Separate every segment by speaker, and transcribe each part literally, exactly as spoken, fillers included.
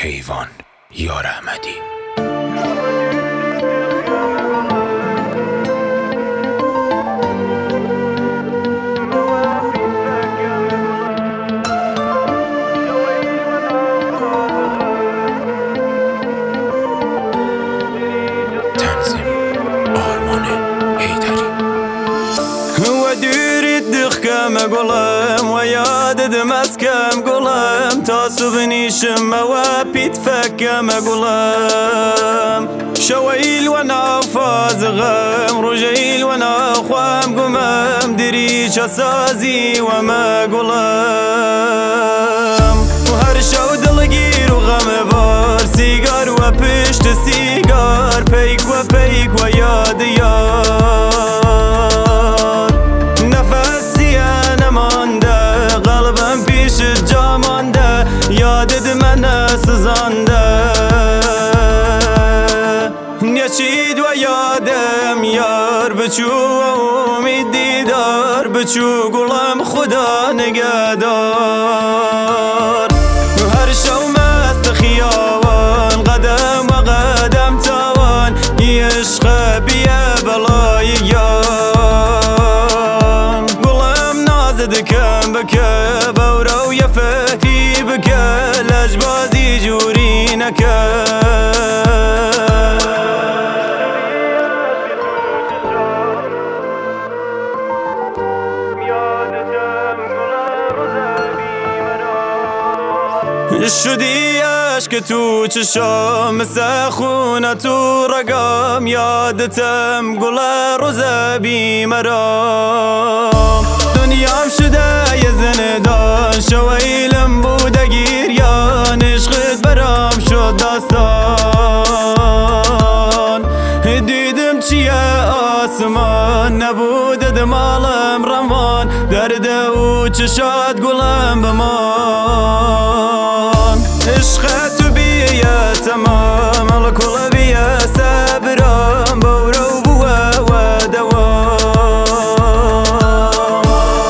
Speaker 1: کیوان یار احمدی. تنظیم آرمان حیدری.
Speaker 2: و دوریت دخکم گلم و یادت مسکم گلم تا صبح نیشم و پیت فکم گلم شویل و نافاز غم رجیل و ناخوام گمم دریچ سازی و ما گلم و هر شو دلگیر و غم بار سیگار و پشت سیگار پیک و پیک و یاد یار نفسی نمانده قلبم پیش جا مانده یادت من سزانده نچید و یادم یار بچو امید دیدار بچو گلم خدا نگهدار هر شو مست خیابان قدم و قدم تاوان عشق بیه بلای یار گلم نازد کم بکه بورو یه فکری بکه لجبازی جوری نکه شدی عشق تو چشام مثل خونه تو رگام یادتم گل روزه بیمرام دنیام شده یه زندان شویلم بوده گیریان عشقت برام شد داستان دیدم چیه آسمان نبوده دمالم روان درد او چشاد گلم بمان عشق تو بیه تمام الکل بیه صبرام بورو بوه و دوام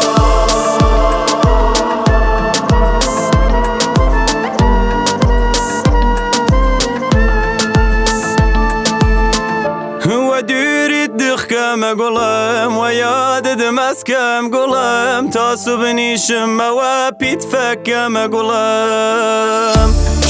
Speaker 2: و دوریت دخکم گلم و یادت مسکم گلم تا صبح نیشم و پیت فکم گلم